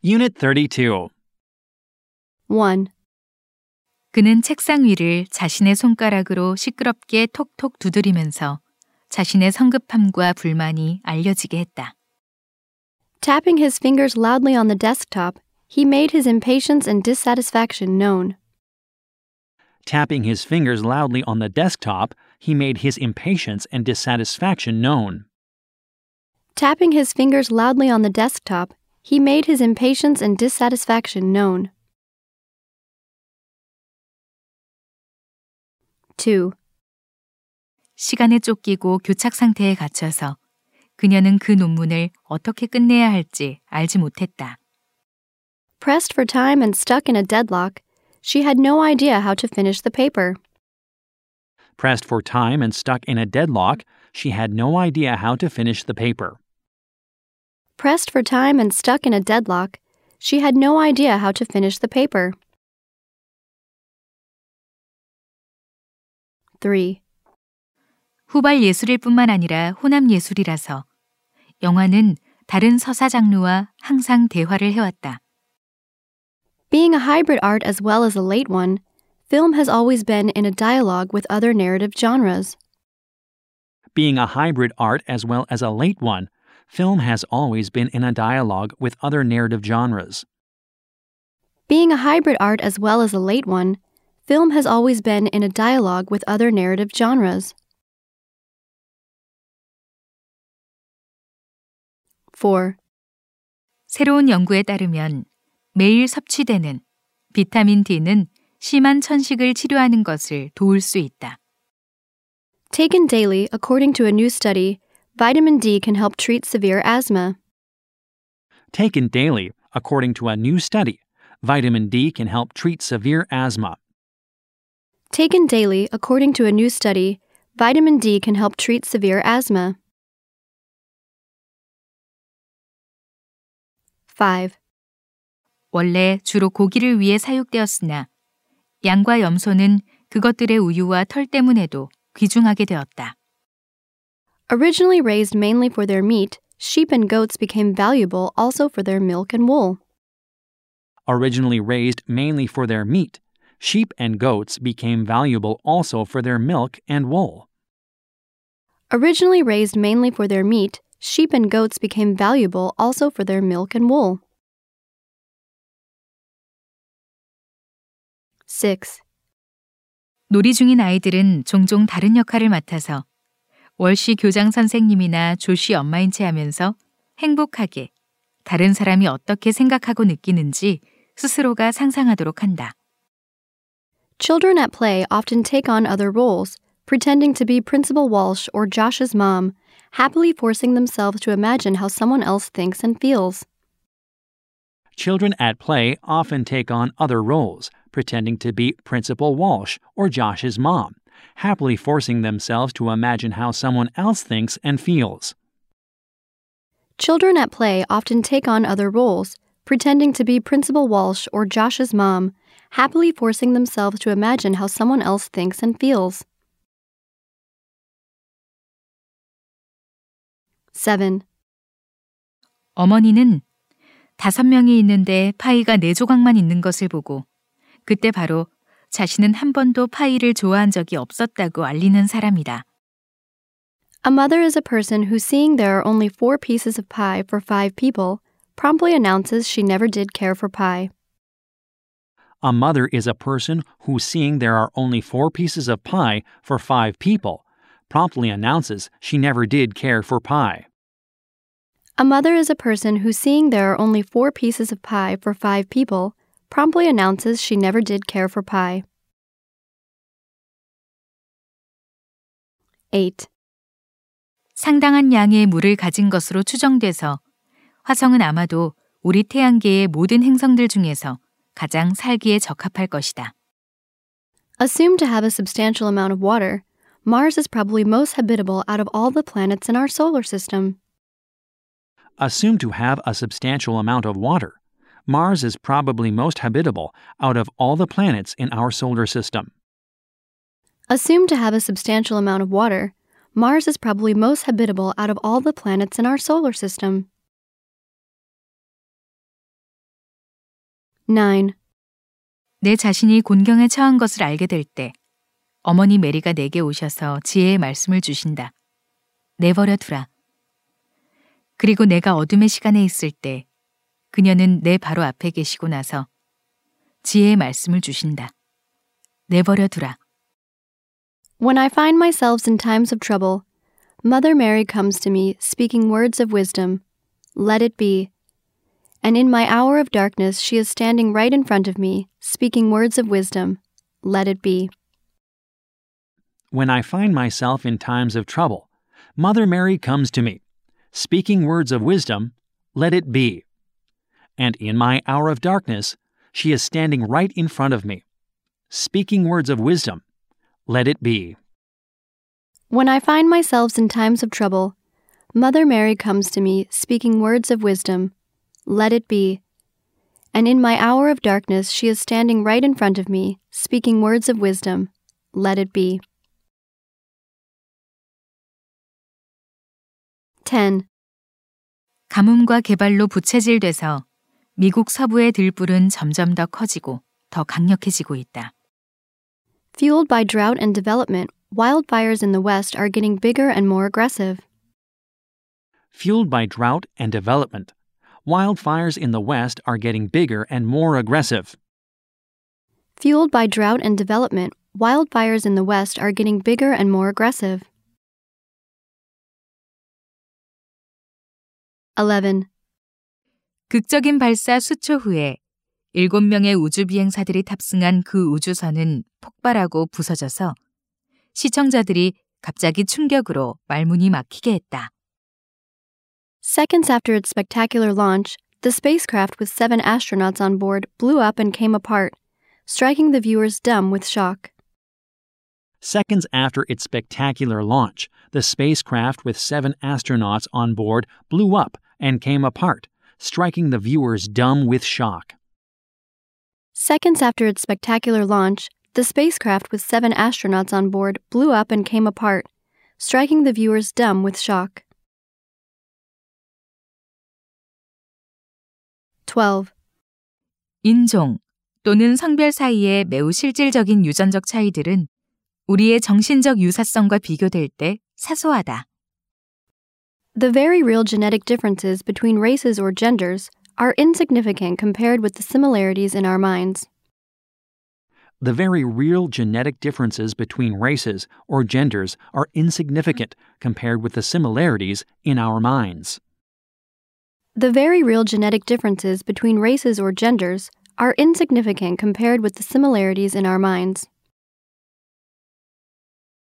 Unit 32. 1. 그는 책상 위를 자신의 손가락으로 시끄럽게 톡톡 두드리면서 자신의 성급함과 불만이 알려지게 했다. Tapping his fingers loudly on the desktop, he made his impatience and dissatisfaction known. Tapping his fingers loudly on the desktop, he made his impatience and dissatisfaction known. Tapping his fingers loudly on the desktop, he made his impatience and dissatisfaction known. 2. 시간에 쫓기고 교착 상태에 갇혀서 그녀는 그 논문을 어떻게 끝내야 할지 알지 못했다. Pressed for time and stuck in a deadlock, she had no idea how to finish the paper. Pressed for time and stuck in a deadlock, she had no idea how to finish the paper. Pressed for time and stuck in a deadlock, she had no idea how to finish the paper. 3. 후발 예술일 뿐만 아니라 혼합 예술이라서 영화는 다른 서사 장르와 항상 대화를 해왔다. Being a hybrid art as well as a late one, film has always been in a dialogue with other narrative genres. Being a hybrid art as well as a late one, film has always been in a dialogue with other narrative genres. Being a hybrid art as well as a late one, film has always been in a dialogue with other narrative genres. 4. 새로운 연구에 따르면 매일 섭취되는 비타민 D는 심한 천식을 치료하는 것을 도울 수 있다. Taken daily, according to a new study, vitamin D can help treat severe asthma. Taken daily, according to a new study, vitamin D can help treat severe asthma. Taken daily, according to a new study, vitamin D can help treat severe asthma. 5. 원래 주로 고기를 위해 사육되었으나 양과 염소는 그것들의 우유와 털 때문에도 귀중하게 되었다. Originally raised mainly for their meat, sheep and goats became valuable also for their milk and wool. Originally raised mainly for their meat, sheep and goats became valuable also for their milk and wool. Originally raised mainly for their meat, sheep and goats became valuable also for their milk and wool. 6. 놀이 중인 아이들은 종종 다른 역할을 맡아서 월시 교장 선생님이나 조씨 엄마인 채 하면서 행복하게 다른 사람이 어떻게 생각하고 느끼는지 스스로가 상상하도록 한다. Children at play often take on other roles, pretending to be Principal Walsh or Josh's mom, happily forcing themselves to imagine how someone else thinks and feels. Children at play often take on other roles, pretending to be Principal Walsh or Josh's mom, happily forcing themselves to imagine how someone else thinks and feels. Children at play often take on other roles, pretending to be Principal Walsh or Josh's mom, happily forcing themselves to imagine how someone else thinks and feels. 7. 어머니는 5명이 있는데 파이가 4조각만 있는 것을 보고 그때 바로 자신은 한 번도 파이를 좋아한 적이 없었다고 알리는 사람이다. A mother is a person who, seeing there are only 4 pieces of pie for 5 people, promptly announces she never did care for pie. A mother is a person who, seeing there are only 4 pieces of pie for 5 people, promptly announces she never did care for pie. A mother is a person who, seeing there are only 4 pieces of pie for 5 people, promptly announces she never did care for pie. 8. 상당한 양의 물을 가진 것으로 추정돼서 화성은 아마도 우리 태양계의 모든 행성들 중에서 가장 살기에 적합할 것이다. Assumed to have a substantial amount of water, Mars is probably most habitable out of all the planets in our solar system. Assumed to have a substantial amount of water, Mars is probably most habitable out of all the planets in our solar system. Assumed to have a substantial amount of water, Mars is probably most habitable out of all the planets in our solar system. 9. 내 자신이 곤경에 처한 것을 알게 될 때 어머니 메리가 내게 오셔서 지혜의 말씀을 주신다. 내버려 두라. 그리고 내가 어둠의 시간에 있을 때 그녀는 내 바로 앞에 계시고 나서 지혜의 말씀을 주신다. 내버려 두라. When I find myself in times of trouble, Mother Mary comes to me speaking words of wisdom. Let it be. And in my hour of darkness, she is standing right in front of me, speaking words of wisdom. Let it be. When I find myself in times of trouble, Mother Mary comes to me, speaking words of wisdom, let it be. And in my hour of darkness, she is standing right in front of me, speaking words of wisdom, let it be. When I find myself in times of trouble, Mother Mary comes to me, speaking words of wisdom, let it be. And in my hour of darkness, she is standing right in front of me, speaking words of wisdom, let it be. 10. 가뭄과 개발로 부채질돼서 미국 서부의 들불은 점점 더 커지고 더 강력해지고 있다. Fueled by drought and development, wildfires in the West are getting bigger and more aggressive. Fueled by drought and development, wildfires in the West are getting bigger and more aggressive. Fueled by drought and development, wildfires in the West are getting bigger and more aggressive. 11. 극적인 발사 수초 후에 7명의 우주비행사들이 탑승한 그 우주선은 폭발하고 부서져서 시청자들이 갑자기 충격으로 말문이 막히게 했다. Seconds after its spectacular launch, the spacecraft with 7 astronauts on board blew up and came apart, striking the viewers dumb with shock. Seconds after its spectacular launch, the spacecraft with 7 astronauts on board blew up and came apart, striking the viewers dumb with shock. Seconds after its spectacular launch, the spacecraft with 7 astronauts on board blew up and came apart, striking the viewers dumb with shock. 12. 인종 또는 성별 사이의 매우 실질적인 유전적 차이들은 우리의 정신적 유사성과 비교될 때 사소하다. The very real genetic differences between races or genders are insignificant compared with the similarities in our minds. The very real genetic differences between races or genders are insignificant compared with the similarities in our minds. The very real genetic differences between races or genders are insignificant compared with the similarities in our minds.